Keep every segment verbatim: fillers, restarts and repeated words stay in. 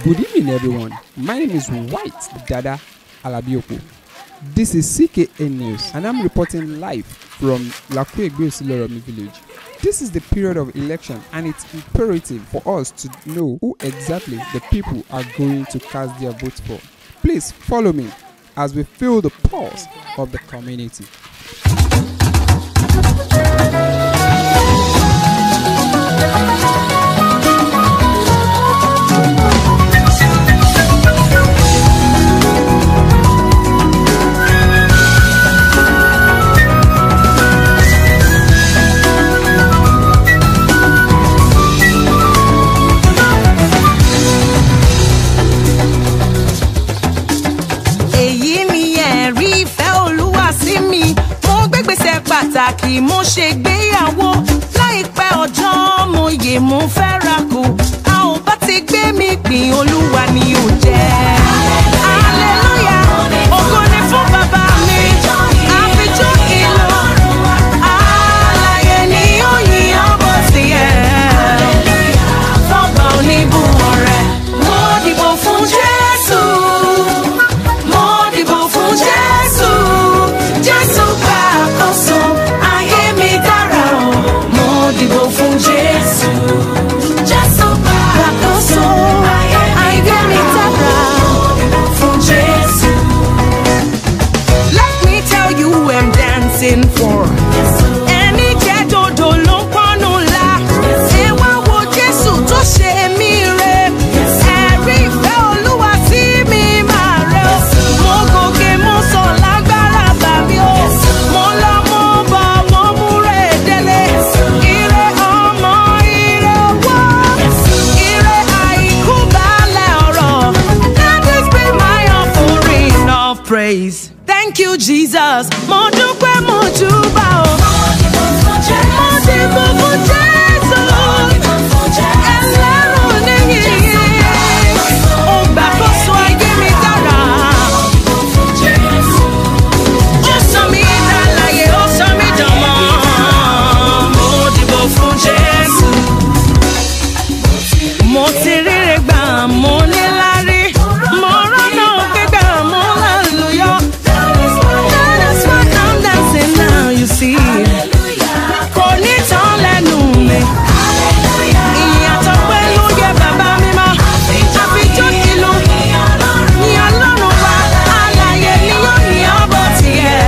Good evening, everyone. My name is White Dada Alabioko. This is C K N News, and I'm reporting live from Lakuegbe-Osiloromi village. This is the period of election, and it's imperative for us to know who exactly the people are going to cast their votes for. Please follow me as we feel the pulse of the community. Pàtàkì mo ṣègbéyàwó láìpẹ́ ọjọ́ mo yè mo fẹ́ ra kù a ò bá ti gbé mi gbìn Olúwa ni ò jẹ́. Hallelujah, ògo ni fún bàbá mi àfijọ́ ìlú alààyè ni ó yìn ọ́ bó ti yẹ. Fọ́gbà oníbùwọ̀ rẹ̀ mo dìbò fún Jésù, mo dìbò fún Jésù, Jésù gbà àkóso. Dìbò fún Jésù, Jésù gbà àkóso, ayé mi dára. Dìbò fún Jésù. Let me tell you who I'm dancing for. Ẹni jẹ́ dodo ló ń pọ́nú ńlá. Ẹ wá wo Jésù tó ṣe mí re. Ẹ̀rí ìfẹ́ Olúwa sí mi máa rẹ o. Mo gòkè mo sọ lágbára bàbí o. Mo lọ mo bọ̀ mo múre délé. Praise. Thank you, Jesus. Mo dúpẹ́ mo júbà o. Mo dìbò fún Jésù. Mo dìbò fún Jésù. Ẹlẹ́rù níyì. Ó gbàkóso ayé mi dára. Mo dìbò fún Jésù. Ó sọ mí dálàyé, ó sọ mí dọmọ. Mo dìbò fún Jésù. Mo ti ríre gbà, mo ní lárí. Mo rọ́nà gbígbà, mo lálùyọ. That's why I'm dancing now, you see. Kò ní tán lẹ́nu mi. Ìyàtọ̀ pẹ̀lú yẹ bàbá mi mọ́. Àfijọ́ ìlú ní Ọlọ́run wa. Alààyè ni yóò ní ọbọ̀ tiẹ̀.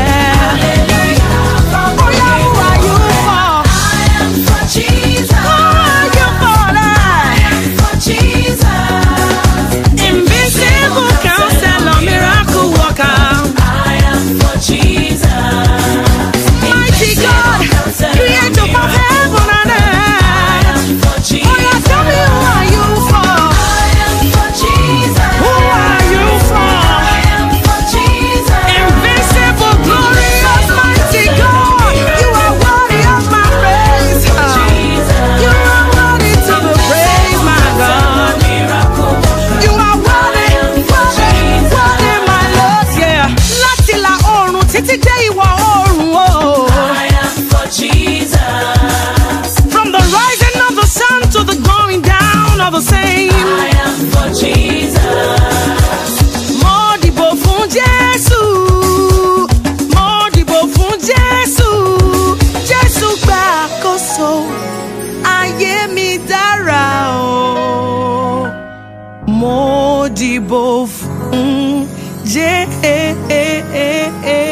Bóyá who are you for? I am for Jesus. Who are you for? I am for Jesus. Invisible counselor, miracle worker. I am for Jesus. Mighty God, creator of heaven and earth. I am for Jesus. Oh yeah, tell me who are you for? I am for Jesus. Who are you for? I am for Jesus. Invisible, glorious, mighty God. You are worthy of my praise. You are worthy to be praised, my God. You are worthy, worthy, worthy, my Lord, yeah. Láti ìlà oòrùn títí dé ìwọ̀ oòrùn, oh. I am for Jesus. From the rising of the sun to the going down of the same. I am for Jesus. Mo dìbò fún Jésù. Mo dìbò fún Jésù. Jésù gbà àkóso. Ayé mi dára o. Mo dìbò fún Jésù.